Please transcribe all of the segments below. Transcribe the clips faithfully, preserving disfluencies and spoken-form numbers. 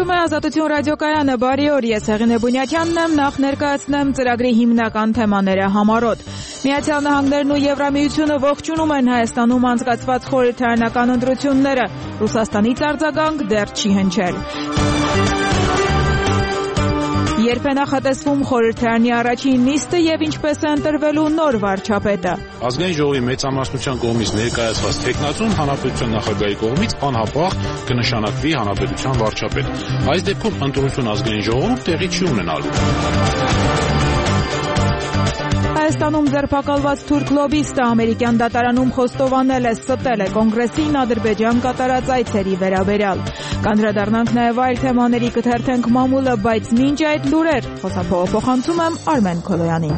Եթերում է Ազատություն ռադիոկայանը, բարի օր, ես Հեղինե Բունյակյանն եմ, նախ ներկայացնեմ ծրագրի հիմնական թեմաները համառոտ։ Միացյալ Նահանգներն ու Եվրամիությունը ողջունում են Հայաստանում անցկացված խորհրդարանական ընտրությունները, Ռուսաստանից արձագանք դեռ չի հնչել։ Երբ է նախատեսվում խորհրդարանի առաջին նիստը եւ ինչպես է ընտրվելու նոր վարչապետը։ Ազգային ժողովի մեծամասնության կողմից ներկայացված թեկնածուն հանրապետության նախագահի կողմից անհապաղ կնշանակվի հանրապետության վարչապետ։ Այս դեպքում ընտրություն ազգային ժողովում տեղի չի ունենալու։ Հայաստանում ձերբակալված թուրք լոբիստը ամերիկյան դատարանում խոստովանել է, ստել է կոնգրեսին Ադրբեջան կատարած այցերի վերաբերյալ։ Կանդրադառնանք նաև այլ թեմաների, կթերթենք մամուլը, բայց մինչ այդ լուրեր, խոսափողը փոխանցում եմ Արմեն Քոլոյանին։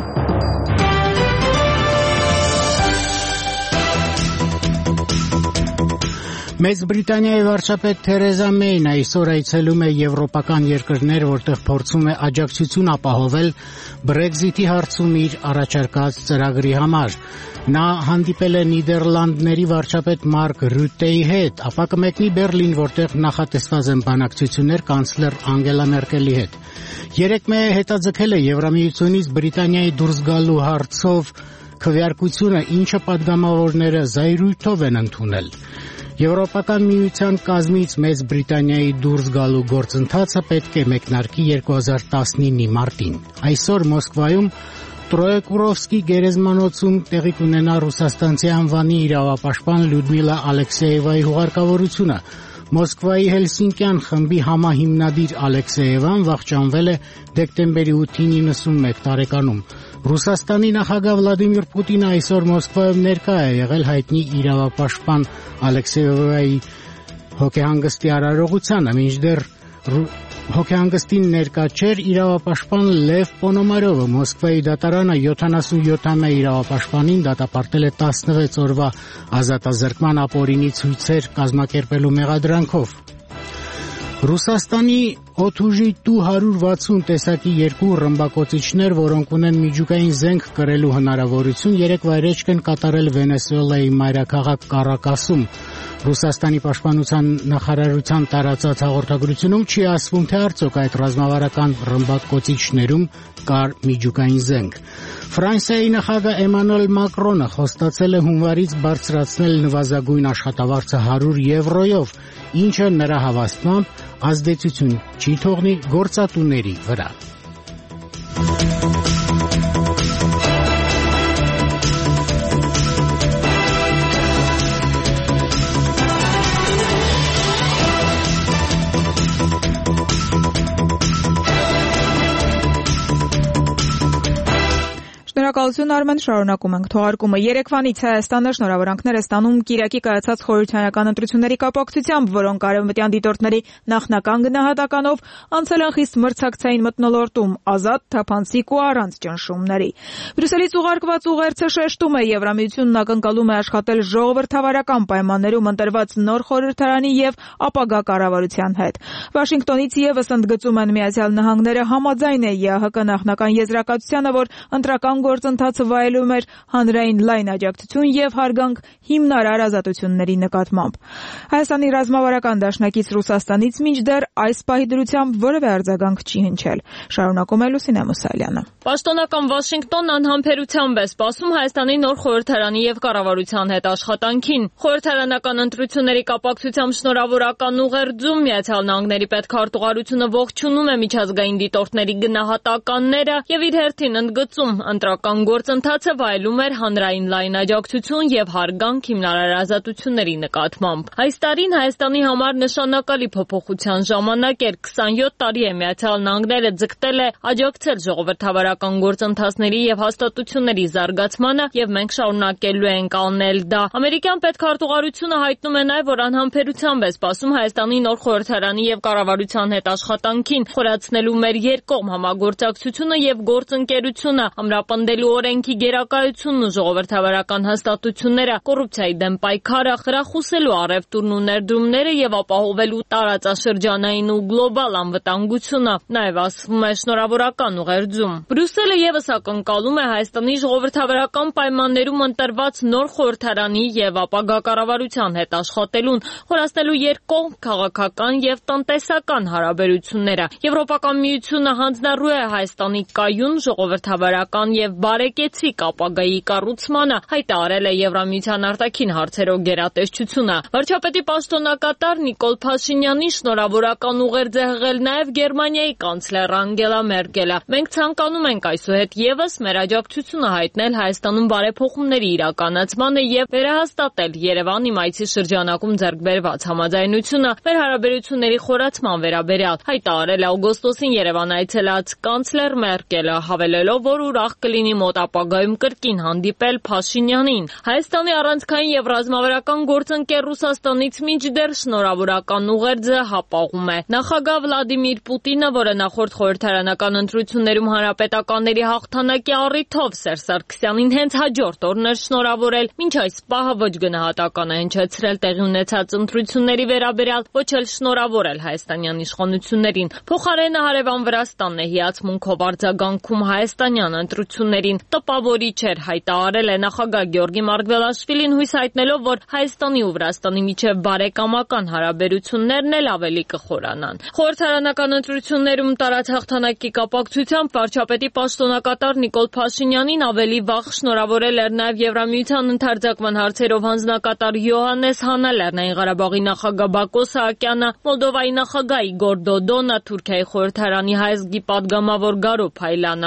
Մեծ Բրիտանիայի վարչապետ Թերեզա Մեյն այսօր այցելում է եվրոպական երկրներ, որտեղ փորձում է աջակցություն ապահովել Brexit-ի հարցում իր առաջարկած ծրագրի համար։ Նա հանդիպել է Նիդերլանդների վարչապետ Մարկ Ռյուտեի հետ, ապա կմեկնի Բերլին, որտեղ նախատեսված են բանակցություններ կանցլեր Անգելա Մերկելի հետ։ Երեկ Մեյը հետաձգել է Եվրամիությունից Բրիտանիայի դուրս գալու հարցով քվեարկությունը, ինչը պատգամավորները զայրույթով են ընդունել։ Եվրոպական միության կազմից Մեծ Բրիտանիայի դուրս գալու գործընթացը պետք է մեկնարկի երկու հազար տասնինի մարտին։ Այսօր Մոսկվայում Տրոյեկուրովսկի գերեզմանոցում տեղի կունենա ռուսաստանցի անվանի իրավապաշտպան Լյուդմիլա Ալեքսեևայի հուղարկավորությունը։ Մոսկվայի Հելսինկյան խմբի համահիմնադիր Ալեքսեևան վախճանվել է դեկտեմբերի ութին իննսունմեկ տարեկանում։ Ռուսաստանի նախագահ Վլադիմիր Պուտինը այսօր Մոսկվայում ներկա է եղել հայտնի իրավապաշտպան Ալեքսեևայի հոգեհանգստի արարողությանը, մինչդեռ հոգեհանգստին ներկա չէր իրավապաշտպան Լև Պոնոմարովը։ Մոսկվայի դատարանը յոթանասունյոթամյա իրավապաշտպանին դատապարտել է տասնվեց օրվա ազատազրկման ապօրինի ցույցեր կազմակերպելու մեղադրանքով։ Ռուսաստանի օդուժի Տու հարյուր վաթսուն տեսակի երկու ռմբակոծիչներ, որոնք ունեն միջուկային զենք կրելու հնարավորություն, երեք վայրէջք են կատարել Վենեսուելայի մայրաքաղաք Կարակասում։ Ռուսաստանի պաշտպանության նախարարության տարածած հաղորդագրությունում չի ասվում, թե արդյոք այդ ռազմավարական ռմբակոծիչներում կար միջուկային զենք։ Ֆրանսիայի նախագահ Էմանուել Մակրոնը խոստացել է հունվարից բարձրացնել նվազագույն աշխատավարձը հարյուր եվրոյով, ինչը նրա հավաստմամբ ազդեցություն չի թողնի գործատուների վրա։ Շնորհակալություն Արմեն, շարունակում ենք թողարկումը։ Երեկվանից Հայաստանը շնորհավորանքներ է ստանում Կիրակի կայացած խորհրդարանական ընտրությունների կապակցությամբ, որոնք արևմտյան դիտորդների նախնական գնահատականով անցել են խիստ մրցակցային մթնոլորտում, ազատ, թափանցիկ ու առանց ճնշումների։ Բրյուսելից ուղարկված ուղերձը շեշտում է, Եվրամիությունն ակնկալում է աշխատել ժողովրդավարական պայմաններում ընտրված նոր խորհրդարանի եւ ապագա կառավարության հետ։ Վաշինգտոնից եւս ընդգծում են Միացյալ Նահանգները համաձայն է ԵԱՀԿ նախնական եզրակացությանը, որ ընտրական գործընթացը վայելում էր հանրային լայն աջակցություն եւ հարգանք հիմնարար ազատությունների նկատմամբ։ Հայաստանի ռազմավարական դաշնակից Ռուսաստանից մինչդեռ այս պահի դրությամբ որևէ արձագանք չի հնչել։ Շարունակում է Լուսինե Մուսալյանը։ Պաշտոնական Վաշինգտոնն անհամբերությամբ է սպասում Հայաստանի նոր խորհրդարանի եւ կառավարության հետ աշխատանքին։ Խորհրդարանական ընտրությունների կապակցությամբ շնորհավորական ուղերձում Միացյալ Նահանգների պետքարտուղարությունը ողջունում է միջազգային դիտորդների գնահատականները եւ իր հերթին ընդգծում ընտրական գործընթացը վայելում էր հանրային լայն աջակցություն եւ հարգանք հիմնարար ազատությունների նկատմամբ։ Այս տարին Հայաստանի համար նշանակալի փոփոխության ժամանակ էր, քսանյոթ տարի է Միացյալ Նահանգները ձգտել է աջակցել ժողովրդավարական գործընթացների եւ հաստատությունների զարգացմանը եւ մենք շարունակելու ենք անել դա։ Ամերիկյան պետքարտուղարությունը հայտնում է նաեւ, որ անհամբերությամբ է սպասում Հայաստանի նոր խորհրդարանի եւ կառավարության հետ աշխատանքին, խորացնելու մեր երկկողմ համագործակցությունը եւ գործընկերությունը, ամրապնդելու կայացնելու օրենքի գերակայությունն ու ժողովրդավարական հաստատությունները, կոռուպցիայի դեմ պայքարը, խրախուսելու առևտուրն ու ներդրումները եւ ապահովելու տարածաշրջանային ու գլոբալ անվտանգությունը, նաեւ ասվում է շնորհավորական ուղերձում։ Բրյուսելը եւս ակնկալում է Հայաստանի ժողովրդավարական պայմաններում ընտրված նոր խորհրդարանի եւ ապագա կառավարության հետ աշխատելուն, խորացնելու երկկողմ քաղաքական եւ տնտեսական հարաբերությունները։ Եվրոպական միությունը հանձնառու է Հայաստանի կայուն ժողովրդավարական եւ բարեկեցիկ ապագայի կառուցմանը, հայտարարել է Եվրամիության արտաքին հարցերով գերատեսչությունը։ Վարչապետի պաշտոնակատար Նիկոլ Փաշինյանի շնորհավորական ուղերձ է հղել նաեւ Գերմանիայի կանցլեր Անգելա Մերկելը։ Մենք ցանկանում ենք այսուհետ եւս մեր աջակցությունը հայտնել Հայաստանում բարեփոխումների իրականացմանը եւ վերահաստատել Երևանի մայիսի շրջանակում ձեռք բերված համաձայնությունը մեր հարաբերությունների խորացման վերաբերյալ, հայտարարել է օգոստոսին Երևան այցելած կանցլեր Մերկելը, հավելելով, որ ուրախ կլինի մոտ ապագայում կրկին հանդիպել Փաշինյանին։ Հայաստանի առանցքային եւ ռազմավարական գործընկեր Ռուսաստանից մինչդեռ շնորհավորական ուղերձը հապաղում է։ Նախագահ Վլադիմիր Պուտինը, որը նախորդ խորհրդարանական ընտրություններում հանրապետականների հաղթանակի առիթով Սերժ Սարգսյանին հենց հաջորդ օրն էր շնորհավորել, մինչ այս պահը ոչ գնահատական է հնչեցրել տեղի ունեցած ընտրությունների վերաբերյալ, ոչ էլ շնորհավորել հայաստանյան իշխանություններին։ Փոխարենը հարևան Վրաստանն է հիացմունքով արձագանքում հայաստանյան ընտրություններին։ Տպավորիչ էր, հայտարարել է նախագահ Գյորգի Մարգվելաշվիլին, հույս հայտնելով, որ Հայաստանի ու Վրաստանի միջև բարեկամական հարաբերություններն էլ ավելի կխորանան։ Խորհրդարանական ընտրություններում տարած հաղթանակի կապակցությամբ վարչապետի պաշտոնակատար Նիկոլ Փաշինյանին ավելի վաղ շնորհավորել էր նաև Եվրամիության ընդարձակման հարցերով հանձնակատար Յոհաննես Հանը, Լեռնային Ղարաբաղի նախագահ Բակո Սահակյանը, Մոլդովայի նախագահ Իգոր Դոդոնը, Թուրքիայի խորհրդարանի հայազգի պատգամավոր Գարո Փայլանը։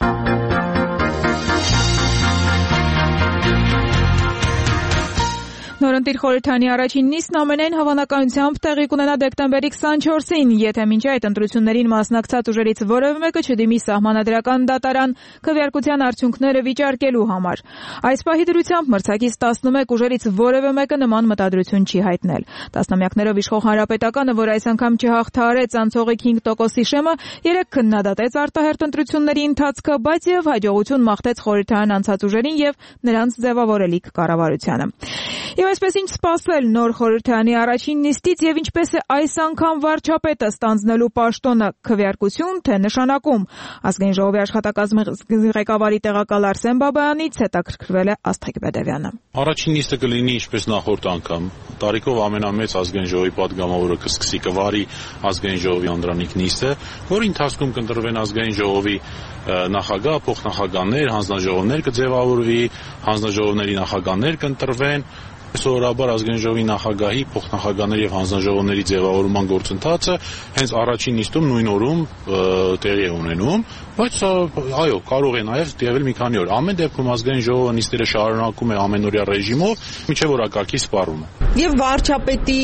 Նորընտիր խորհրդարանի առաջին նիստն ամենայն հավանականությամբ տեղի կունենա դեկտեմբերի քսանչորսին, եթե մինչ այդ ընտրություններին մասնակցած ուժերից որևէ մեկը չդիմի սահմանադրական դատարան քվեարկության արդյունքները վիճարկելու համար։ Այս պահի դրությամբ մրցակից տասնմեկ ուժերից որևէ մեկը նման մտադրություն չի հայտնել։ Տասնամյակներով իշխող Հանրապետականը, որ այս անգամ չհաղթահարեց անցողիկ հինգ տոկոսի շեմը, երեկ քննադատեց արտահերթ ընտրությունների ընթացքը, բայց եւ հաջողություն մաղթեց խորհրդարան անցած ուժերին եւ նրանց ձևավորելիք կառավարությանը։ Եվ այսպես ինչ սպասել նոր խորհրդարանի առաջին նիստից եւ ինչպես է այս անգամ վարչապետը ստանձնելու պաշտոնը քվեարկություն, թե նշանակում։ Ազգային ժողովի աշխատակազմի ղեկավարի տեղակալ Արսեն Բաբայանից հետաքրքրվել է Աստղիկ Բեդևյանը։ Առաջին նիստը կլինի ինչպես նախորդ անգամ։ Տարիքով ամենամեծ ազգային ժողովի պատգամավորը կսկսի կվարի ազգային ժողովի անդրանիկ նիստը, որի ընթացքում կընտրվեն ազգային ժողովի նախագահ, փոխնախագահներ, հանձնաժողովներ կձևավորվի, հանձնաժողովների նախագահներ կընտրվեն։ Սովորաբար ազգային ժողովի նախագահի, փոխնախագահների եւ հանձնաժողովների ձևավորման գործընթացը հենց առաջին նիստում նույն օրում տեղի է ունենում, բայց այո, կարող է նաեւ տևել մի քանի օր։ Ամեն դեպքում ազգային ժողովը նիստերը շարունակում է ամենօրյա ռեժիմով, մինչեւ օրակարգի սպառումը։ Եվ վարչապետի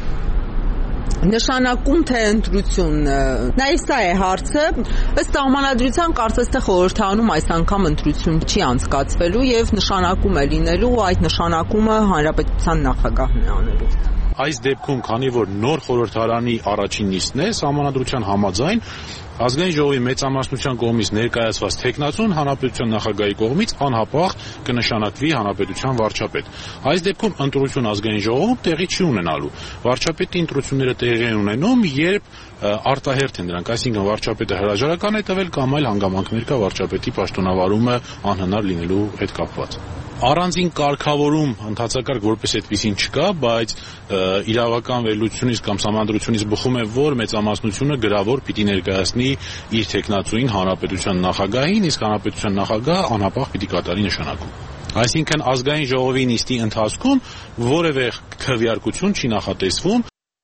նշանակում թե ընտրություն, նայ սա է հարցը, ըստ սահմանադրության կարծես թե խորհրդարանում այս անգամ ընտրություն չի անցկացվելու եւ նշանակում է լինելու, այդ նշանակումը հանրապետության նախագահն է անելու։ Այս դեպքում, քանի որ նոր խորհրդարանի առաջին նիստն է, սահմանադրության համաձայն ազգային ժողովի մեծամասնության կողմից ներկայացված թեկնածուն հանրապետության նախագահի կողմից անհապաղ կնշանակվի հանրապետության վարչապետ։ Այս դեպքում ընտրություն ազգային ժողովում տեղի չի ունենալու։ Վարչապետի ընտրությունները տեղի են ունենում, երբ արտահերթ են դրանք, այսինքն վարչապետը հրաժարական է տվել կամ այլ հանգամանքներ կա վարչապետի պաշտոնավարումը անհնար լինելու հետ կապված։ Առանձին կարգավորում ընդհանրակարգ որպես այդպեսին չկա, բայց իրավական վերլուծությունից կամ սահմանադրությունից բխում է, որ մեծամասնությունը գրավոր պիտի ներկայացնի իր թեկնածուին հանրապետության նախագահին, իսկ հանրապետության նախագահը անհապաղ պիտի կատարի նշանակում։ Այսինքն ազգային ժողովի նիստի ընթացքում որևէ քվեարկություն չի նախատեսվում։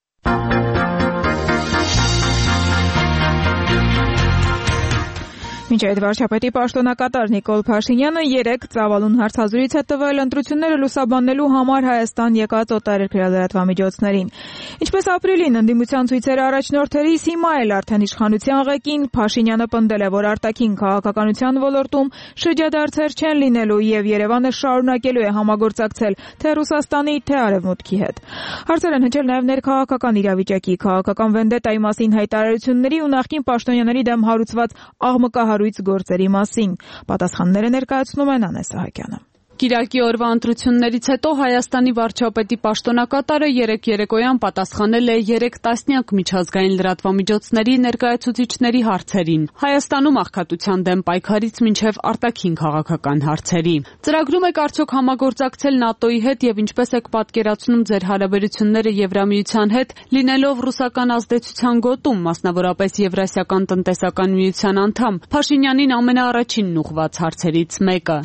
Մինչ այդ վարչապետի պաշտոնակատար Նիկոլ Փաշինյանը երեկ ծավալուն հարցազրույց է տվել ընտրությունները լուսաբանելու համար Հայաստան եկած օտարերկրյա լրատվամիջոցներին։ Ինչպես ապրիլին ընդդիմության ցույցերը առաջնորդելիս, հիմա էլ արդեն իշխանության ղեկին Փաշինյանը պնդել է, որ արտաքին քաղաքականության ոլորտում շրջադարձեր չեն լինելու եւ Երևանը շարունակելու է համագործակցել թե Ռուսաստանի, թե Արևմուտքի հետ։ Հարցեր են հնչել նաեւ ներքաղաքական իրավիճակի, քաղաքական վենդետայի մասին հայտարարությունների ու նախկին պաշտոնյաների դեմ հարուցված աղմկահարույց հարցազրույց գործերի մասին։ Պատասխանները ներկայացնում է Նանե Սահակյանը։ Կիրակի օրվա ընտրություններից հետո Հայաստանի վարչապետի պաշտոնակատարը երեկ երեկոյան պատասխանել է երեք տասնյակ միջազգային լրատվամիջոցների ներկայացուցիչների հարցերին։ Հայաստանում աղքատության դեմ պայքարից մինչև արտաքին քաղաքական հարցերի։ Ծրագրում եք արդյոք համագործակցել ՆԱՏՕ-ի հետ եւ ինչպես եք պատկերացնում ձեր հարաբերությունները Եվրամիության հետ, լինելով ռուսական ազդեցության գոտում, մասնավորապես Եվրասիական տնտեսական միության անդամ։ Փաշինյանին ամենաառաջինն ուղղված հարցերից մեկը։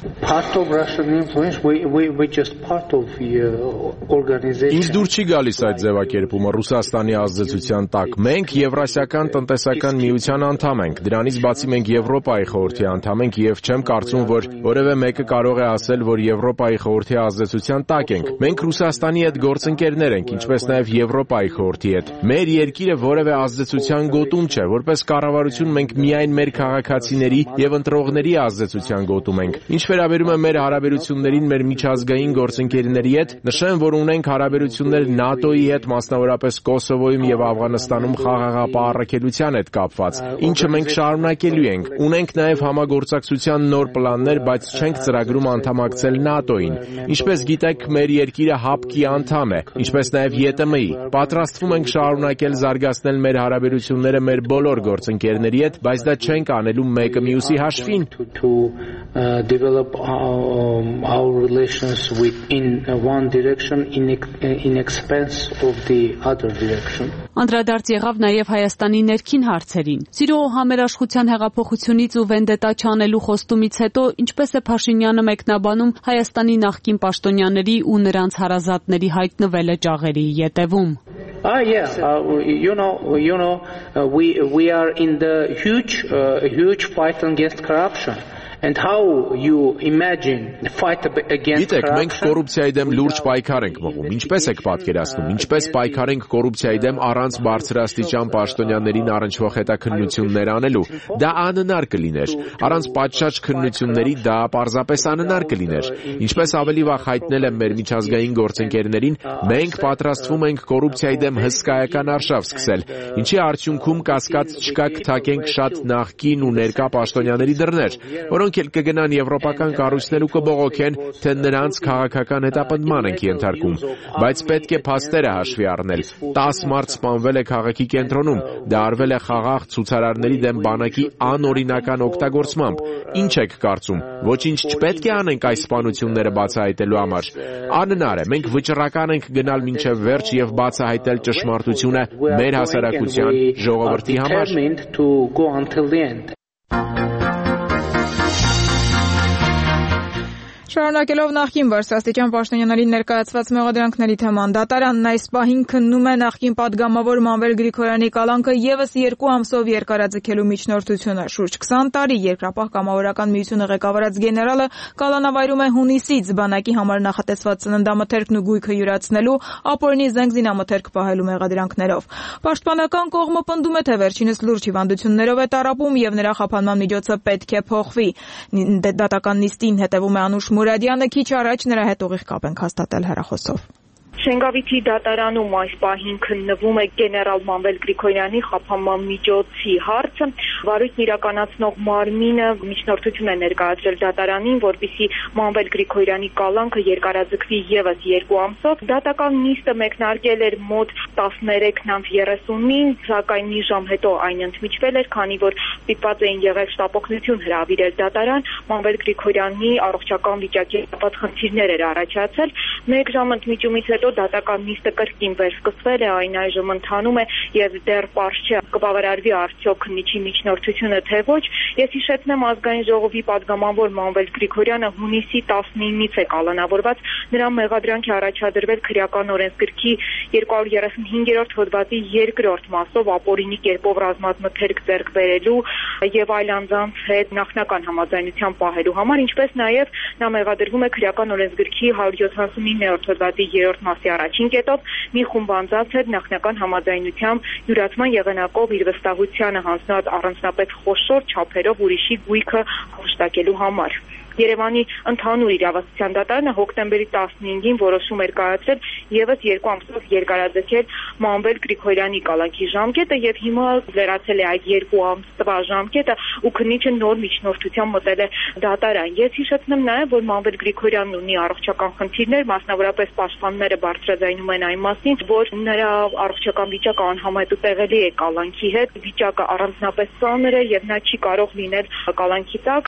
Ինձ դուր չի գալիս այդ ձևակերպումը Ռուսաստանի ազդեցության տակ։ Մենք Եվրասիական տնտեսական միության անդամ ենք, դրանից բացի մենք Եվրոպայի խորհրդի անդամ ենք եւ չեմ կարծում, որ որևէ մեկը կարող է ասել, որ Եվրոպայի խորհրդի ազդեցության տակ ենք։ Մենք Ռուսաստանի հետ գործընկերներ ենք, ինչպես նաեւ Եվրոպայի խորհրդի հետ։ Մեր երկիրը որևէ ազդեցության գոտում չէ, որպես կառավարություն մենք միայն մեր քաղաքացիների եւ ընտրողների ազդեցության գոտում ենք։ Ինչ վերաբերում է մեր հարաբերություններին մեր միջազգային գործընկերների հետ, նշեմ, որ ունենք հարաբերություններ ՆԱՏՕ-ի հետ, մասնավորապես Կոսովոյում եւ Աֆղանստանում խաղաղապահ առաքելության հետ կապված, ինչը մենք շարունակելու ենք։ Ունենք նաեւ համագործակցության նոր պլաններ, բայց չենք ծրագրում անդամակցել ՆԱՏՕ-ին։ Ինչպես գիտեք, մեր երկիրը ՀԱՊԿ-ի անդամ է, ինչպես նաեւ ԵՏՄ-ի։ Պատրաստվում ենք շարունակել զարգացնել մեր հարաբերությունները մեր բոլոր գործընկերների հետ, բայց դա չենք անելու մեկը մյուսի հաշվին։ Our relations within one direction in in expense of the other direction. Անդրադարձ եղավ նաև Հայաստանի ներքին հարցերին։ Սիրո համերաշխության հեղափոխությունից ու վենդետա չանելու խոստումից հետո ինչպես է Փաշինյանը մեկնաբանում Հայաստանի նախկին պաշտոնյաների ու նրանց հարազատների հայտնվելը ճաղերի ետևում։ Ah yes, uh, you know, you know, uh, we we are in the huge uh, huge fight against corruption. And how you imagine the fight against corruption? Գիտեք, մենք կոռուպցիայի դեմ լուրջ պայքար ենք մղում։ Ինչպես եք պատկերացնում, ինչպես պայքար ենք կոռուպցիայի դեմ առանց բարձրաստիճան պաշտոնյաներին առնչվող հետաքննություններ անելու։ Դա անհնար կլիներ։ Առանց պատշաճ քննությունների դա պարզապես անհնար կլիներ։ Ինչպես ավելի վաղ հայտնել եմ մեր միջազգային գործընկերներին, մենք պատրաստվում ենք կոռուպցիայի դեմ հսկայական արշավ սկսել, ինչի արդյունքում կասկած չկա կթակենք շատ նախկին ու ներկա պաշտոնյաների դռներ, որոնք էլ կգնան եվրոպական կառույցներ ու կբողոքեն, թե նրանց քաղաքական հետապնդման ենք ենթարկում, բայց պետք է փաստերը հաշվի առնել։ տասը մարդ սպանվել է քաղաքի կենտրոնում, դա արվել է խաղաղ ցուցարարների դեմ բանակի անօրինական օգտագործմամբ։ Ինչ եք կարծում, ոչինչ չպետք է անենք այս սպանությունները բացահայտելու համար։ Անհնար է, մենք վճռական ենք գնալ մինչև վերջ եւ բացահայտել ճշմարտությունը մեր հասարակության ժողովրդի համար։ Շարունակելով նախկին բարձրաստիճան պաշտոնյաներին ներկայացված մեղադրանքների թեման, դատարանն այս պահին քննում է նախկին պատգամավոր Մանվել Գրիգորյանի կալանքը ևս երկու ամսով երկարաձգելու միջնորդությունը։ Շուրջ քսան տարի Երկրապահ կամավորական միությունը ղեկավարած գեներալը կալանավայրում է հունիսից բանակի համար նախատեսված ծննդամթերքն ու գույքը յուրացնելու, ապօրինի զենք զինամթերք պահելու մեղադրանքներով։ Պաշտպանական կողմը պնդում է, թե վերջինս լուրջ հիվանդություններով է տառապում եւ նրա խափանման միջոցը պետք է փոխվի։ Դատական նիստին հետևում է Անուշ Մուրադյանը, քիչ առաջ նրա հետ ուղիղ կապ ենք հաստատել հեռախոսով։ Շենգավիթի դատարանում այս պահին քննվում է գեներալ Մանվել Գրիգորյանի խափանման միջոցի հարցը։ Վարույթն իրականացնող մարմինը միջնորդություն է ներկայացրել դատարանին, որպեսզի Մանվել Գրիգորյանի կալանքը երկարաձգվի ևս երկու ամսով։ Դատական նիստը մեկնարկել էր մոտ տասներեքն անց երեսունին, սակայն մի ժամ հետո այն ընդմիջվել էր, քանի որ ստիպված էին եղել շտապօգնություն հրավիրել դատարան։ Մանվել Գրիգորյանի առողջական վիճակի կապված խնդիրներ էր առաջացել։ Մեկ ժամ ընդմիջումից հետո դատական նիստը կրկին վերսկսվել է, այն այժմ ընթանում է եւ դեռ պարզ չէ կբավարարվի արդյոք քննիչի միջնորդությունը թե ոչ։ Ես հիշեցնեմ ազգային ժողովի պատգամավոր Մանվել Գրիգորյանը հունիսի տասնինից է կալանավորված, նրա մեղադրանքի առաջադրվել քրեական օրենսգրքի երկու հարյուր երեսունհինգերորդ հոդվածի երկրորդ մասով ապօրինի կերպով ռազմամթերք ձեռք բերելու եւ այլ անձանց հետ նախնական համաձայնության պահելու համար, ինչպես նաեւ նա մեղադրվում է քրեական օրենսգրքի հարյուր յոթանասունիններորդ հոդվածի երրորդ մասի առաջին կետով մի խումբ անձանց հետ նախնական համաձայնությամբ յուրացման եղանակով իր վստահությանը հանձնած առանձնապես խոշոր չափերով ուրիշի գույքը հաշտակելու համար։ Երևանի ընդհանուր իրավասության դատարանը հոկտեմբերի տասնհինգին որոշում էր կայացրել եւս երկու ամսով երկարաձգել Մանվել Գրիգորյանի կալանքի ժամկետը եւ հիմա լրացել է այդ երկու ամս տվաժամկետը ու քննիչը նոր միջնորդությամբ մտել է դատարան։ Ես հիշեցնեմ նաեւ, որ Մանվել Գրիգորյանն ունի առողջական խնդիրներ, մասնավորապես պաշտպանները բարձրաձայնում են այն մասին, որ նրա առողջական վիճակը անհամեմատելի է կալանքի հետ, վիճակը առանձնապես ծանր է եւ նա չի կարող լինել կալանքի տակ։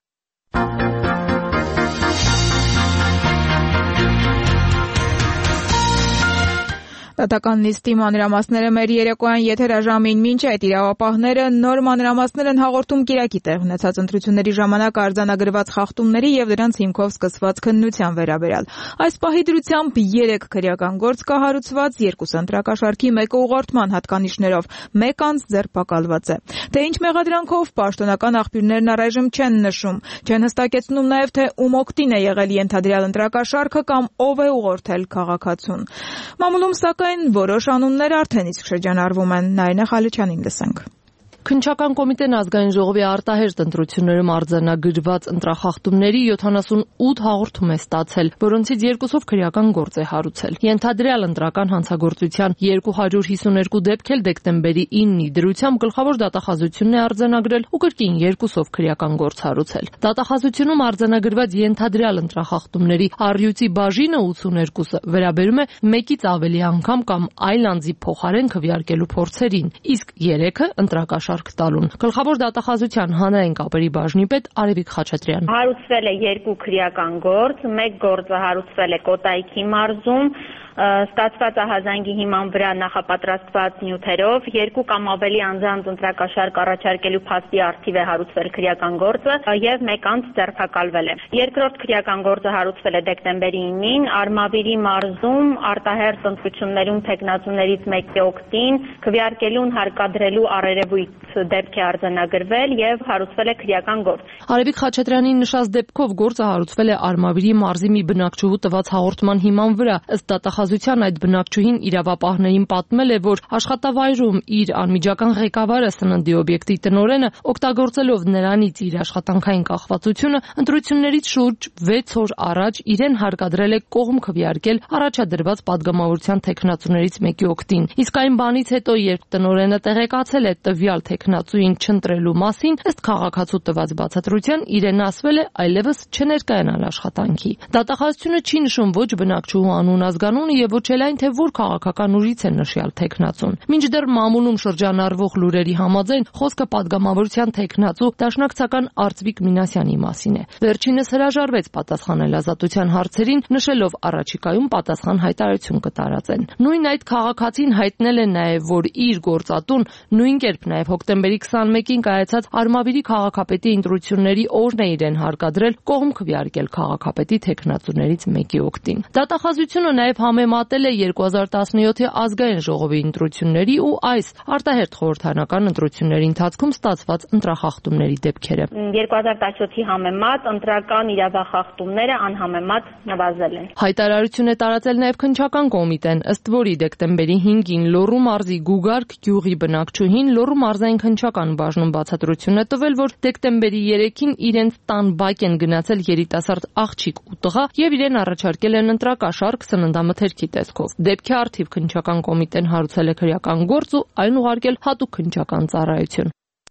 Դատական նիստի մանրամասները մեր երեկոյան եթերաժամին մինչ այդ իրավապահները նոր մանրամասներ են հաղորդում Կիրակի տեղ ունեցած ընտրությունների ժամանակ արձանագրված խախտումների եւ դրանց հիմքով սկսված քննության վերաբերյալ։ Այս պահի դրությամբ երեք քրեական գործ կա հարուցված, երկուսը ընտրակաշարքի, մեկը ուղղորդման հատկանիշներով, մեկ անձ ձերբակալված է։ Թե ինչ մեղադրանքով պաշտոնական աղբյուրներն առայժմ չեն նշում, չեն հստակեցնում նաեւ թե ում օգտին է եղել ենթադրյալ ընտրակաշարքը կամ ով է ուղղորդել քաղաքացուն։ Մամուլում սակայն որոշ անուններ արդեն իսկ շրջանառվում են։ Նարինե Խալիչյանին լսենք։ Քննչական կոմիտեն ազգային ժողովի արտահերթ ընտրություններում արձանագրված ընտրախախտումների յոթանասունութ հաղորդում է ստացել, որոնցից երկուսով քրեական գործ է հարուցել։ Ենթադրյալ ընտրական հանցագործության երկու հարյուր հիսուներկու դեպք էլ դեկտեմբերի իննի դրությամբ գլխավոր դատախազությունն է արձանագրել ու կրկին երկուսով քրեական գործ հարուցել։ Դատախազությունում արձանագրված ենթադրյալ ընտրախախտումների առյուծի բաժինը ութսուներկուսը վերաբերում է մեկից ավելի անգամ կամ այլ անձի փոխարեն քվեարկելու փորձերին, իսկ երեքը ընտրակաշար տալուն։ Գլխավոր դատախազության հանրային կապերի բաժնի պետ Արևիկ Խաչատրյան։ Հարուցվել է երկու քրեական գործ, մեկ գործը հարուցվել է Կոտայքի մարզում, ստացված ահազանգի հիման վրա նախապատրաստված նյութերով, երկու կամ ավելի անձանց ընտրակաշարք առաջարկելու փաստի առթիվ է հարուցվել քրեական գործը եւ մեկ անձ ձերբակալվել է։ Երկրորդ քրեական գործը հարուցվել է դեկտեմբերի իննին, Արմավիրի մարզում արտահերթ ընտրություններում տեխնացուներից մեկի օգտին քվեարկելուն հարկադրելու առերևույթ դեպք է արձանագրվել եւ հարուցվել է քրեական գործ։ Արևիկ Խաչատրյանի նշած դեպքով գործը հարուցվել է Արմավիրի մարզի մի բնակչուհու տված հաղորդման հիման վրա։ Ըստ դատախազության այդ բնակչուհին իրավապահներին պատմել է, որ աշխատավայրում իր անմիջական ղեկավարը սննդի օբյեկտի տնօրենը օգտագործելով նրանից իր աշխատանքային կախվածությունը ընտրություններից շուրջ վեց օր առաջ իրեն հարկադրել է կողմ քվեարկել առաջադրված падգամավորության տեխնացուներից մեկի օգտին։ Իսկ այն բանից հետո, երբ տնօրենը տեղեկացել է տվյալ տեխնացուին չընտրելու մասին, ըստ քաղաքացու տված բացատրության իրեն ասվել է այլևս չներկայանալ աշխատանքի։ Դատախազությունը չի նշում ոչ բնակչուհու անուն ազգանունը եւ ոչ էլ այն, թե որ քաղաքական ուժից է նշյալ տեխնացուն։ Մինչդեռ մամուլում շրջանառվող լուրերի համաձայն խոսքը падգամավորության տեխնացու դաշնակցական Արծվիկ Մինասյանի մասին է։ Վերջինս հրաժարվեց պատասխանել ազատության հարցերին, նշելով առաջիկայում պատասխան հայտարարություն կտարածեն։ Նույն այդ քաղաքացին հայտնել է նաեւ, որ իր գործատուն նույն կերպ նաեւ հոկտեմբերի քսանմեկին կայացած Արմավիրի քաղաքապետի ընտրությունների օրն է իրեն հարկադրել կողմ քվեարկել քաղաքապետի տեխնացուներից մեկի օգտին։ Դատախազությունը նաեւ համեմատել է երկու հազար տասնյոթի ազգային ժողովի ընտրությունների ու այս արտահերթ խորհրդարանական ընտրությունների ընթացքում ստացված ընտրախախտումների դեպքերը։ երկու հազար տասնյոթի համեմատ ընտրական իրավախախտումները անհամեմատ նվազել են։ Հայտարարություն է տարածել նաեւ քննչական կոմիտեն, ըստ որի դեկտեմբերի հինգին Լոռու մարզի Գուգարք գյուղի բնակչուհին Լոռու մարզային քննչական բաժնում բացատրություն է տվել, որ դեկտեմբերի երեքին իրենց տան բակ են գնացել երիտասարդ աղջիկ ու տղա եւ իրեն առաջարկել են ընտրակաշարք սննդամթերքի տեսքով։ Դեպքի առթիվ քննչական կոմիտեն հարուցել է քրեական գործ ու այն ուղարկել հատուկ քննչական ծառայություն։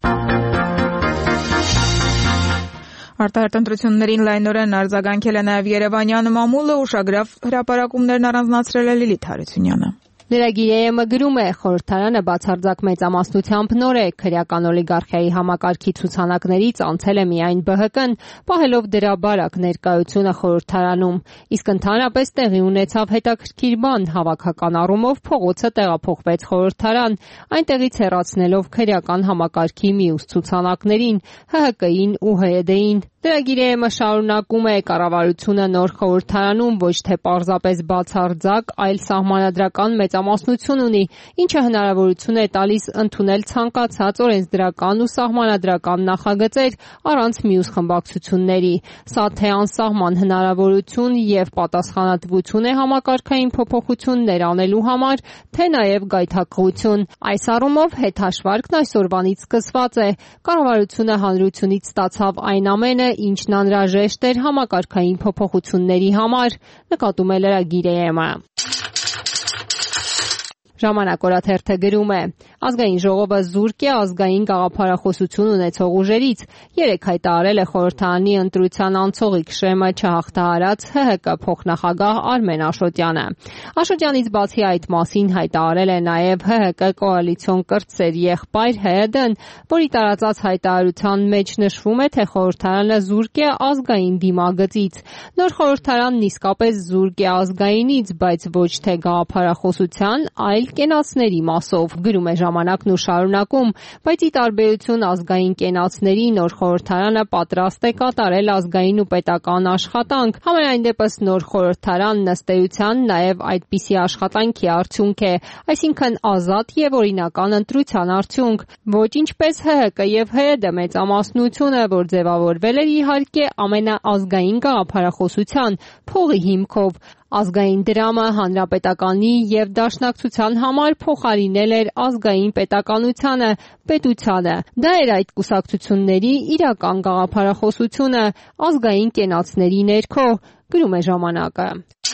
Արտահերթ ընտրություններին լայնորեն արձագանքել է նաև Երևանյան մամուլը, ուշագրավ հրապարակումներն առանձնացրել է Լիլիթ Հարությունյանը։ Լրագիրը գրում է, խորհրդարանը բացարձակ մեծամասնությամբ նոր է, քրեական օլիգարխիայի համակարգի ցուցանակներից անցել է միայն Բ Հ Կ-ն, պահելով դրա բարակ ներկայությունը խորհրդարանում, իսկ ընդհանրապես տեղի ունեցավ հետաքրքիր բան, հավաքական առումով փողոցը տեղափոխվեց խորհրդարան, այնտեղից հեռացնելով քրեական համակարգի մյուս ցուցանակներին, Հ Հ Կ-ին ու Հ Ե Դ-ին։ Լրագիրը շարունակում է, կառավարությունը նոր խորհրդարանում ոչ թե պարզապես բացարձակ, այլ սահմանադրական մեծամասնություն ունի, ինչը հնարավորություն է տալիս ընդունել ցանկացած օրենսդրական ու սահմանադրական նախագծեր առանց մյուս խմբակցությունների։ Սա թե անսահման հնարավորություն եւ պատասխանատվություն է համակարգային փոփոխություններ անելու համար, թե նաեւ գայթակղություն։ Այս առումով հետհաշվարկն այսօրվանից սկսված է։ Կառավարությունը հանրությունից ստացավ այն ամենը, ինչն անհրաժեշտ էր համակարգային փոփոխությունների համար, նկատում է լրագիրը։ Ժամանակ օրաթերթը գրում է. Ազգային ժողովը զուրկ է ազգային գաղափարախոսություն ունեցող ուժերից, երեկ հայտարարել է խորհրդարանի ընտրության անցողիկ շեմը չհաղթահարած ՀՀԿ փոխնախագահ Արմեն Աշոտյանը։ Աշոտյանից բացի այդ մասին հայտարարել է նաև ՀՀԿ կոալիցիոն կրտսեր եղբայր ՀՅԴ-ն, որի տարածած հայտարարության մեջ նշվում է, թե խորհրդարանը զուրկ է ազգային դիմագծից։ Նոր խորհրդարանն իսկապես զուրկ է ազգայինից, բայց ոչ թե գաղափարախոսության, այլ կենացների մասով, գրում է ժամանակն ու շարունակում, բայց ի տարբերություն ազգային կենացների նոր խորհրդարանը պատրաստ է կատարել ազգային ու պետական աշխատանք։ Համենայն դեպս նոր խորհրդարանն ըստ էության նաև այդպիսի աշխատանքի արդյունք է, այսինքն ազատ եւ օրինական ընտրության արդյունք, ոչ ինչպես ՀՀԿ եւ ՀՅԴ մեծամասնությունը, որ ձևավորվել էր իհարկե ամենաազգային գաղափարախոսության փողի հիմքով։ Ազգային դրամը հանրապետականի եւ դաշնակցության համար փոխարինել էր ազգային պետականությանը, պետությանը։ Դա էր այդ կուսակցությունների իրական գաղափարախոսությունը ազգային կենացների ներքո, գրում է ժամանակը։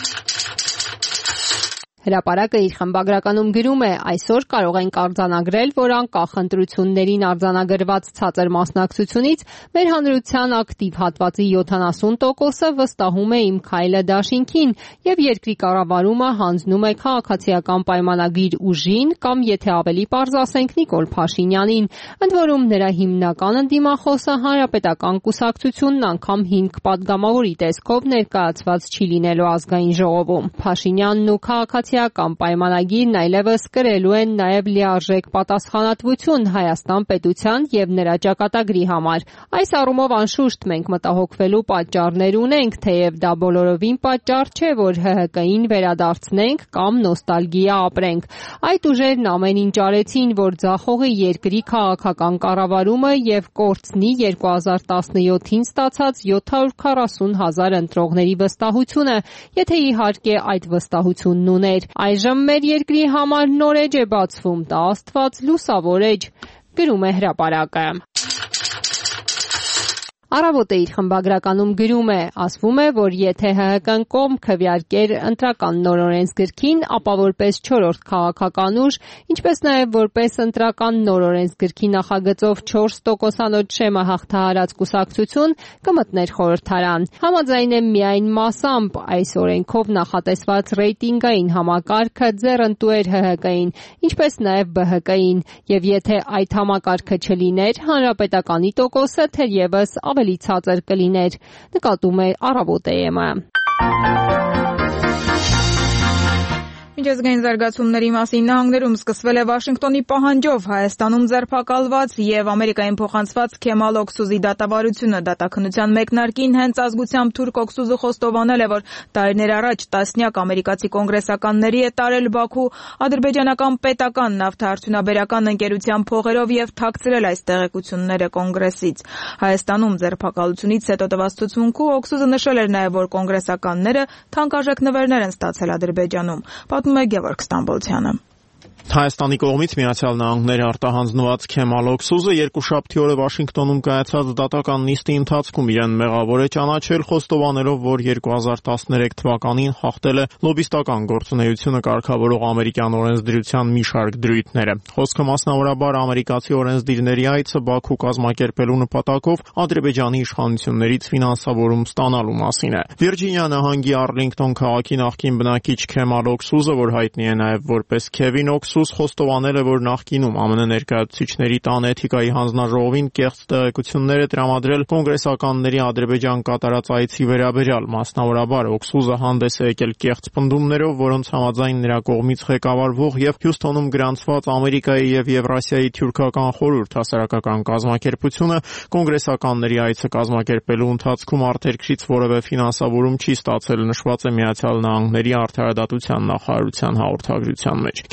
Հրապարակը իր խմբագրականում գրում է. այսօր կարող ենք արձանագրել, որ անկախ ընտրություններին արձանագրված ցածր մասնակցությունից մեր հանրության ակտիվ հատվածի յոթանասուն տոկոսը վստահում է իմ քայլը դաշինքին եւ երկրի կառավարումը հանձնում է քաղաքացիական պայմանագիր ուժին կամ եթե ավելի պարզ ասենք Նիկոլ Փաշինյանին, ընդ որում նրա հիմնական ընդդիմախոսը հանրապետական կուսակցությունն անգամ հինգ պատգամավորի տեսքով ներկայացված չի լինելու ազգային ժողովում։ Փաշինյանն ու քաղաքացիական Քաղաքացիական պայմանագիրն այլևս կրելու են նաև լիարժեք պատասխանատվություն Հայաստան պետության եւ նրա ճակատագրի համար։ Այս առումով անշուշտ մենք մտահոգվելու պատճառներ ունենք, թեև դա բոլորովին պատճառ չէ, որ ՀՀԿ-ին վերադարձնենք կամ նոստալգիա ապրենք։ Այդ ուժերն ամեն ինչ արեցին, որ ձախողի երկրի քաղաքական կառավարումը եւ կորցնի երկու հազար տասնյոթին ստացած յոթ հարյուր քառասուն հազար ընտրողների վստահությունը, եթե իհարկե այդ վստահությունն ուներ։ Այժմ մեր երկրի համար նոր էջ է բացվում, դա Աստված լուսավոր էջ, գրում է հրապարակը։ Առավոտը իր խմբագրականում գրում է. ասվում է, որ եթե ՀՀԿ-ն կողմ քվեարկեր ընտրական նոր օրենսգրքին, ապա որպես չորրորդ քաղաքական ուժ, ինչպես նաև որպես ընտրական նոր օրենսգրքի նախագծով չորս տոկոսանոց շեմը հաղթահարած կուսակցություն կմտներ խորհրդարան։ Համաձայն է միայն մասամբ այս օրենքով նախատեսված ռեյտինգային համակարգը ձեռնտու էր ՀՀԿ-ին, ինչպես նաև ԲՀԿ-ին, եւ եթե այդ համակարգը չլիներ, հանրապետականի տոկոսը թերևս ավելի ցածր կլիներ, նկատում է Առավոտ-ը։ Միջազգային զարգացումների մասին նահանգներում սկսվել է Վաշինգտոնի պահանջով Հայաստանում ձերբակալված եւ Ամերիկային փոխանցված Քեմալ Օքսուզի դատավարությունը դատաքննության մեկնարկին հենց ազգությամբ թուրք Օքսուզը խոստովանել է, որ տարիներ առաջ տասնյակ ամերիկացի կոնգրեսականների է տարել Բաքու ադրբեջանական պետական նավթարդյունաբերական ընկերության փողերով եւ թաքցրել այս տեղեկությունները կոնգրեսից։ Հայաստանում ձերբակալությունից հետո տված ցուցմունքում Օքսուզը նշել էր նաեւ, որ կոնգրեսականները թանկարժեք նվերներ են ստացել Ադրբեջանում։ Գևորգ Ստամբոլցյանը։ Հայաստանի կողմից Միացյալ Նահանգների արտահանձնված Քեմալ Օքսուզը երկուշաբթի օրը Վաշինգտոնում կայացած դատական նիստի ընթացքում իրեն մեղավոր է ճանաչել, խոստովանելով, որ երկու հազար տասներեք թվականին խախտել է լոբիստական գործունեությունը կարգավորող ամերիկյան օրենսդրության մի շարք դրույթները։ Խոսքը մասնավորաբար ամերիկացի օրենսդիրների այցը Բաքու կազմակերպելու նպատակով Ադրբեջանի իշխանություններից ֆինանսավորում ստանալու մասին է։ Վիրջինիա նահանգի Արլինգտոն քաղաքի նախկին բնակիչ Քեմալ Օքսուզը, որ հայտնի է նաև որպես Քևին Օքսուզ, խոստովանել է, որ նախկինում ԱՄՆ ներկայացուցիչների տան էթիկայի հանձնաժողովին կեղծ տեղեկություններ է տրամադրել կոնգրեսականների Ադրբեջան կատարած այցի վերաբերյալ։ Մասնավորաբար Օքսուզը հանդես է եկել կեղծ պնդումներով, որոնց համաձայն նրա կողմից ղեկավարվող եւ Հյուսթոնում գրանցված Ամերիկայի եւ Եվրասիայի թյուրքական խորհուրդ հասարակական կազմակերպությունը կոնգրեսականների այցը կազմակերպելու ընթացքում արտերկրից որևէ ֆինանսավորում չի ստացել, նշված է Միացյալ Նահանգների արդարադատության նախարարության հաղորդագրության մեջ։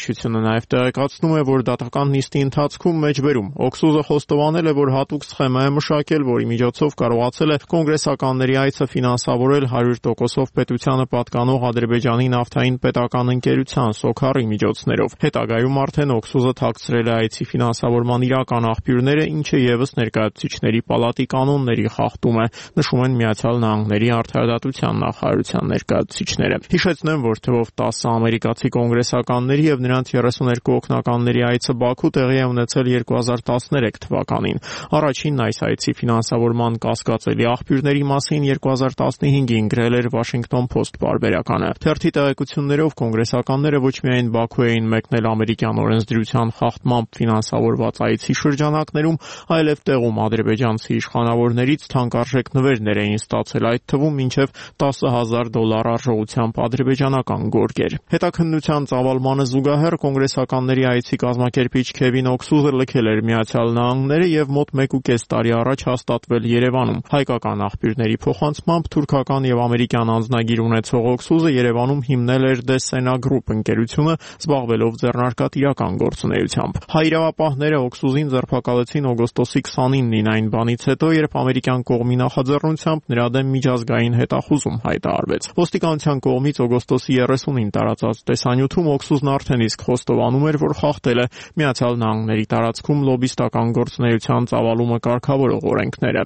Գերատեսչությունը նաև տեղեկացնում է, որ դատական նիստի ընթացքում մեջբերում Օքսուզը խոստովանել է, որ հատուկ սխեմա է մշակել, որի միջոցով կարողացել է կոնգրեսականների այցը ֆինանսավորել հարյուր տոկոսով պետությանը պատկանող Ադրբեջանի նավթային պետական ընկերության Սոքարի միջոցներով։ Հետագայում արդեն Օքսուզը թաքցրել է այցի ֆինանսավորման իրական աղբյուրները, ինչը ևս ներկայացուցիչների պալատի կանոնների խախտում է, նշում են Միացյալ Նահանգների արդարադատության նախարարության ներկայացուցիչները։ Հիշեցնեմ, որ թվով տասը ամերիկացի կոնգրեսականների եւ նրանց երեսուներկու օգնականների այցը Բաքու տեղի է ունեցել երկու հազար տասներեք թվականին։ Առաջինն այս այցի ֆինանսավորման կասկածելի աղբյուրների մասին երկու հազար տասնհինգին գրել էր Washington Post պարբերականը։ Թերթի տեղեկություններով կոնգրեսականները ոչ միայն Բաքու էին մեկնել ամերիկյան օրենսդրության խախտմամբ ֆինանսավորված այցի շրջանակներում, այլև տեղում ադրբեջանցի իշխանավորներից թանկարժեք նվերներ էին ստացել, այդ թվում մինչև տասը հազար դոլար արժողությամբ ադրբեջանական գորգեր։ Հետաքննության ծավալմանը զուգահեռ կոնգրեսականների այցի կազմակերպիչ Քևին Օքսուզը լքել էր Միացյալ Նահանգները եւ մոտ մեկ ու կես տարի առաջ հաստատվել Երևանում։ Հայկական աղբյուրների փոխանցմամբ թուրքական եւ ամերիկյան անձնագիր ունեցող Օքսուզը Երևանում հիմնել էր The Sena Group ընկերությունը, զբաղվելով ձեռնարկատիրական գործունեությամբ։ Հայ իրավապահները Օքսուզին ձերբակալեցին օգոստոսի քսանինին այն բանից հետո, երբ ամերիկյան կողմի նախաձեռնությամբ նրա դեմ միջազգային հետախուզում հայտարարվեց։ Ոստիկանության կողմից օգոստոսի երեսունին տարածած տեսանյութում Օքսուզն արդեն իսկ խոստովանում էր, որ խախտել է Միացյալ Նահանգների տարածքում լոբիստական գործունեության ծավալումը կարգավորող օրենքները։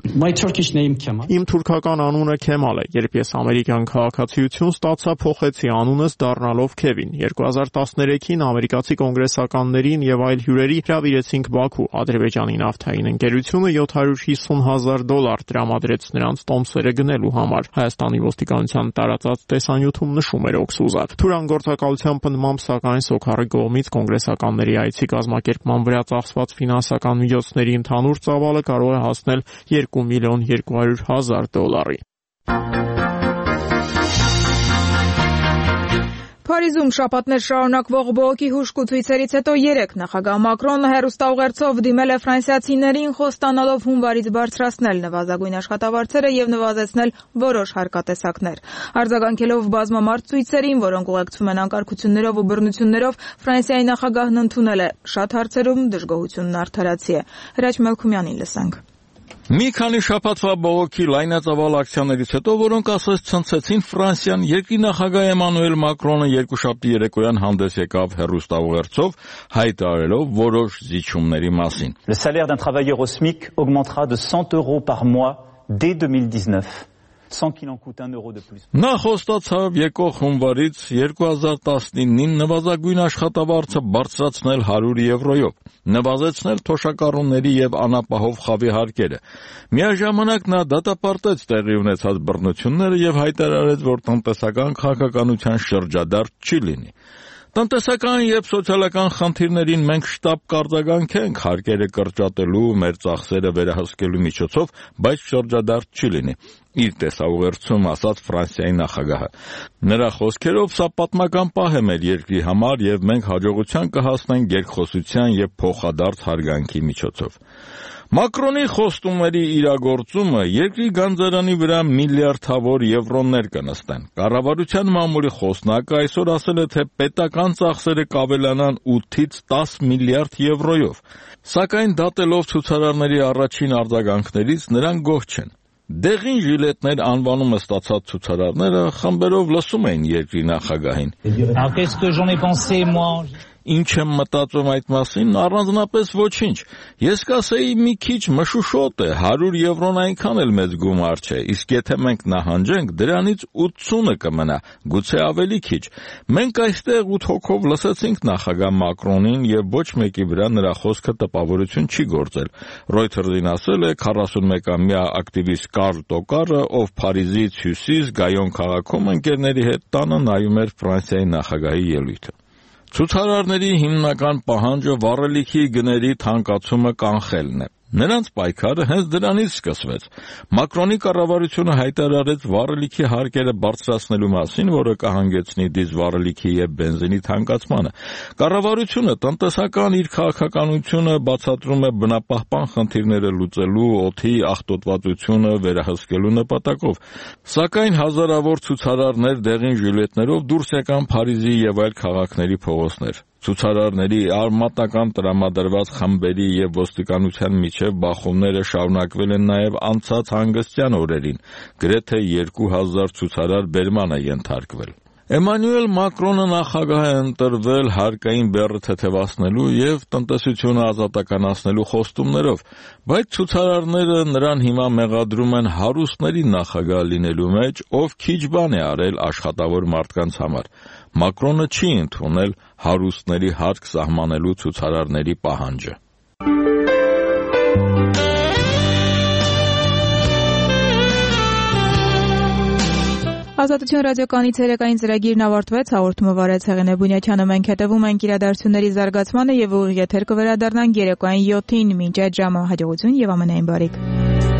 Իմ թուրքական անունը Քեմալ է, երբ ես ամերիկյան քաղաքացիություն ստացա, փոխեցի անունս դառնալով Քևին։ երկու հազար տասներեքին ամերիկացի կոնգրեսականներին եւ այլ հյուրերի հրավիրեցինք Բաքու։ Ադրբեջանի նավթային ընկերությունը յոթ հարյուր հիսուն հազար դոլար տրամադրեց նրանց տոմսերը գնելու համար։ Հայաստանի ոստիկանության տարածած տեսանյութում նշում էր Օքսուզը։ Թուրան գործակալության պնդմամբ, սակայն Սոքարի կողմից կոնգրեսականների այցի կազմակերպման վրա ծախսված ֆինանսական միջոցների ընդհանուր ծավալը կարող է հասնել երկու միլիոն երկու հարյուր հազար դոլարի։ Փարիզում շաբաթներ շարունակվող բողոքի հուժկուցույցերից հետո երեկ նախագահ Մակրոնը հեռուստաուղերձով դիմել է ֆրանսիացիներին, խոստանալով հունվարից բարձրացնել նվազագույն աշխատավարձերը եւ նվազեցնել որոշ հարկատեսակներ։ Արձագանքելով բազմամարդ ցույցերին, որոնք ուղեկցվում են անկարգություններով ու բռնություններով, Ֆրանսիայի նախագահն ընդունել է շատ հարցերում դժգոհությունն արդարացի է։ Հրաչ Մելքումյանին լսենք։ Մի քանի շաբաթվա բողոքի լայնածավալ ակցիաներից հետո, որոնք ասես ցնցեցին Ֆրանսիան, երկրի նախագահ Էմանուել Մակրոնը երկուշաբթի երեկոյան հանդես եկավ հեռուստաուղերձով, հայտարարելով որոշ զիջումների մասին։ Le salaire d'un travailleur au SMIC augmentera de cent euros par mois dès deux mille dix-neuf. sans qu'il en coûte un euro de plus. Նա խոստացավ եկող հունվարից երկու հազար տասնինին նվազագույն աշխատավարձը բարձրացնել հարյուր եվրոյով, նվազեցնել թոշակառուների եւ անապահով խավի հարկերը։ Միաժամանակ նա դատապարտեց տեղի ունեցած բռնությունները եւ հայտարարեց, որ տնտեսական քաղաքականության շրջադարձ չի լինի։ Տնտեսական եւ սոցիալական խնդիրներին մենք շտապ կարձագանքենք հարկերը կրճատելու, մեր ծախսերը վերահսկելու միջոցով, բայց շրջադարձ չի լինի, իր տեսաուղերձում ասաց Ֆրանսիայի նախագահը։ Նրա խոսքերով սա պատմական պահ է մեր երկրի համար եւ մենք հաջողության կհասնենք երկխոսության եւ փոխադարձ հարգանքի միջոցով։ Մակրոնի խոստումների իրագործումը երկրի գանձարանի վրա միլիարդավոր եվրոներ կնստեն։ Կառավարության մամուլի խոսնակը այսօր ասել է, թե պետական ծախսերը կավելանան ութից տաս միլիարդ եվրոյով։ Սակայն դատելով ցուցարարների առաջին արձագանքներից նրանք գոհ չեն։ Դեղին ժիլետներ անվանումը ստացած ցուցարարները խմբերով լսում էին երկրի նախագահին։ Ինչ եմ մտածում այդ մասին, առանձնապես ոչինչ։ Ես կասեի մի քիչ մշուշոտ է, հարյուր եվրոն այնքան էլ մեծ գումար չէ, իսկ եթե մենք նահանջենք, դրանից ութսունը կմնա, գուցե ավելի քիչ։ Մենք այստեղ ութ հոգով լսեցինք նախագահ Մակրոնին եւ ոչ մեկի վրա նրա խոսքը տպավորություն չի գործել։ Reuters-ին ասել է քառասունմեկամյա ակտիվիստ Կարլ Տոկարը, ով Փարիզից հյուսիս Գայոն քաղաքում ընկերների հետ տանը նայում էր Ֆրանսիայի նախագահի ելույթը։ Ցուցարարների հիմնական պահանջը վառելիքի գների թանկացումը կանխելն է։ Նրանց պայքարը հենց դրանից սկսվեց։ Մակրոնի կառավարությունը հայտարարեց վառելիքի հարկերը բարձրացնելու մասին, որը կհանգեցնի դիզվառելիքի եւ բենզինի թանկացմանը։ Կառավարությունը տնտեսական իր քաղաքականությունը բացատրում է բնապահպան խնդիրները լուծելու, օդի աղտոտվածությունը վերահսկելու նպատակով։ Սակայն հազարավոր ցուցարարներ դեղին ժիլետներով դուրս եկան Փարիզի եւ այլ քաղաքների փողոցներ։ Ցուցարարների արմատական տրամադրված խմբերի եւ ոստիկանության միջև բախումները շարունակվել են նաեւ անցած հանգստյան օրերին, գրեթե երկու հազար ցուցարար բերման է ենթարկվել։ Էմանուել Մակրոնը նախագահ է ընտրվել հարկային բեռը թեթևացնելու եւ տնտեսությունը ազատականացնելու խոստումներով, բայց ցուցարարները նրան հիմա մեղադրում են հարուստների նախագահ լինելու մեջ, ով քիչ բան է արել աշխատավոր մարդկանց համար։ Մակրոնը չի ընդունել հարուստների հարկ սահմանելու ցուցարարների պահանջը։ Ազատություն ռադիոկայանի ցերեկային ծրագիրն ավարտվեց, հաղորդումը վարեց Հեղինե Բունյաթյանը, մենք հետևում ենք իրադարձությունների զարգացմանը եւ ուղիղ եթեր կվերադառնանք երեկոյան յոթին, մինչ այդ ժամը հաջողություն եւ ամենայն բարիք։